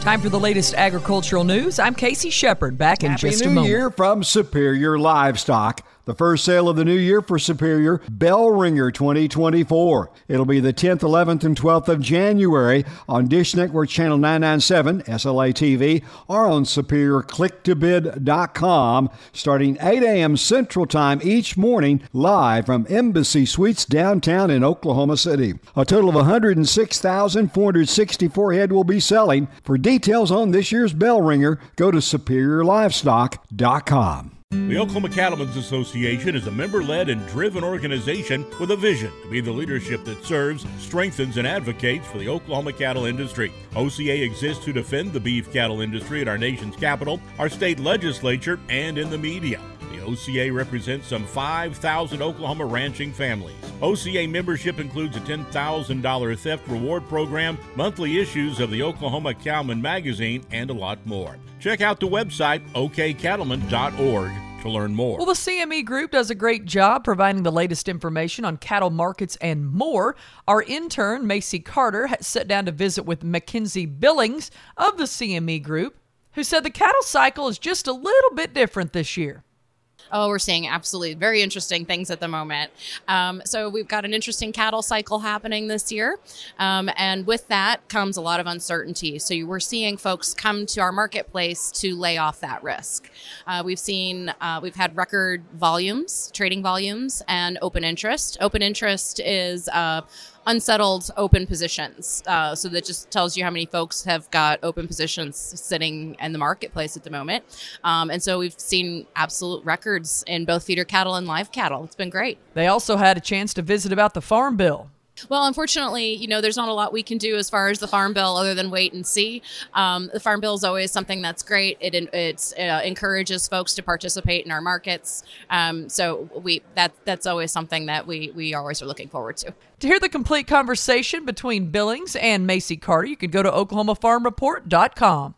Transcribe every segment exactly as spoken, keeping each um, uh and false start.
Time for the latest agricultural news. I'm Casey Shepard, back in Happy just New a moment. Year from Superior Livestock. The first sale of the new year for Superior, Bell Ringer twenty twenty-four. It'll be the tenth, eleventh, and twelfth of January on Dish Network Channel nine ninety-seven, S L A T V, or on superior click to bid dot com, starting eight a.m. Central Time each morning, live from Embassy Suites downtown in Oklahoma City. A total of one hundred six thousand four hundred sixty-four head will be selling. For details on this year's Bell Ringer, go to superior livestock dot com. The Oklahoma Cattlemen's Association is a member-led and driven organization with a vision to be the leadership that serves, strengthens, and advocates for the Oklahoma cattle industry. O C A exists to defend the beef cattle industry at our nation's capital, our state legislature, and in the media. The O C A represents some five thousand Oklahoma ranching families. O C A membership includes a ten thousand dollars theft reward program, monthly issues of the Oklahoma Cowman magazine, and a lot more. Check out the website o k cattlemen dot org to learn more. Well, the C M E Group does a great job providing the latest information on cattle markets and more. Our intern, Macy Carter, has sat down to visit with Mackenzie Billings of the C M E Group, who said the cattle cycle is just a little bit different this year. Oh, we're seeing absolutely very interesting things at the moment. Um, so we've got an interesting cattle cycle happening this year. Um, and with that comes a lot of uncertainty. So we're seeing folks come to our marketplace to lay off that risk. Uh, we've seen, uh, we've had record volumes, trading volumes, and open interest. Open interest is uh, unsettled open positions. Uh, so that just tells you how many folks have got open positions sitting in the marketplace at the moment. Um, and so we've seen absolute records in both feeder cattle and live cattle. It's been great. They also had a chance to visit about the Farm Bill. Well, unfortunately, you know, there's not a lot we can do as far as the Farm Bill other than wait and see. Um, the Farm Bill is always something that's great. It it uh, encourages folks to participate in our markets. Um, so we that that's always something that we, we always are looking forward to. To hear the complete conversation between Billings and Macy Carter, you can go to oklahoma farm report dot com.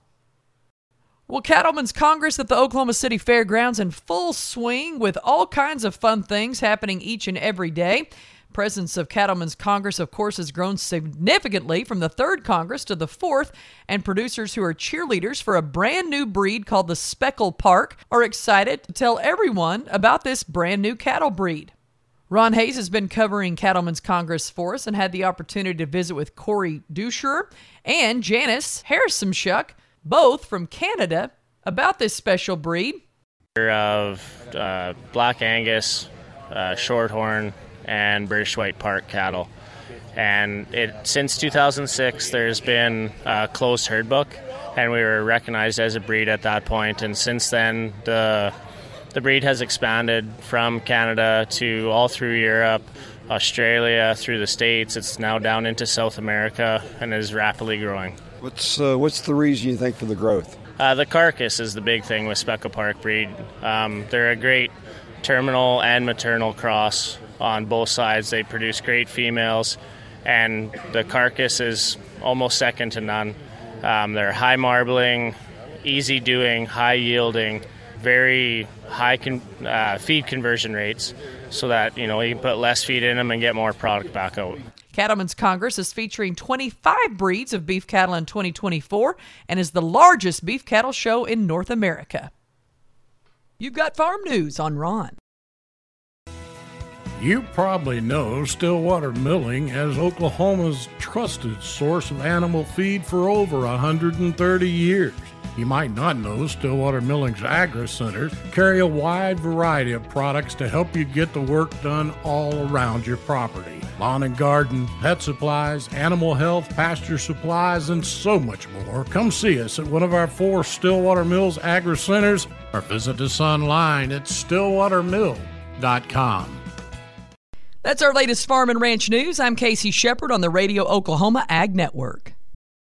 Well, Cattlemen's Congress at the Oklahoma City Fairgrounds in full swing with all kinds of fun things happening each and every day. Presence of Cattlemen's Congress, of course, has grown significantly from the third Congress to the fourth, and producers who are cheerleaders for a brand new breed called the Speckle Park are excited to tell everyone about this brand new cattle breed. Ron Hayes has been covering Cattlemen's Congress for us and had the opportunity to visit with Corey Duscher and Janice Harrisonshuk, both from Canada, about this special breed. Of uh, Black Angus, uh, Shorthorn, and British White Park cattle. And it since two thousand six, there's been a closed herd book, and we were recognized as a breed at that point. And since then, the the breed has expanded from Canada to all through Europe, Australia, through the States. It's now down into South America and is rapidly growing. What's uh, what's the reason you think for the growth? Uh, the carcass is the big thing with Speckle Park breed. Um, they're a great terminal and maternal cross on both sides. They produce great females, and the carcass is almost second to none. Um, they're high marbling, easy doing, high yielding, very high con- uh, feed conversion rates, so that you know you can put less feed in them and get more product back out. Cattlemen's Congress is featuring twenty-five breeds of beef cattle in twenty twenty-four and is the largest beef cattle show in North America. You've got farm news on Ron. You probably know Stillwater Milling as Oklahoma's trusted source of animal feed for over one hundred thirty years. You might not know Stillwater Milling's Agri-Centers carry a wide variety of products to help you get the work done all around your property. Lawn and garden, pet supplies, animal health, pasture supplies, and so much more. Come see us at one of our four Stillwater Mills Agri-Centers or visit us online at stillwater mill dot com. That's our latest farm and ranch news. I'm Casey Shepard on the Radio Oklahoma Ag Network.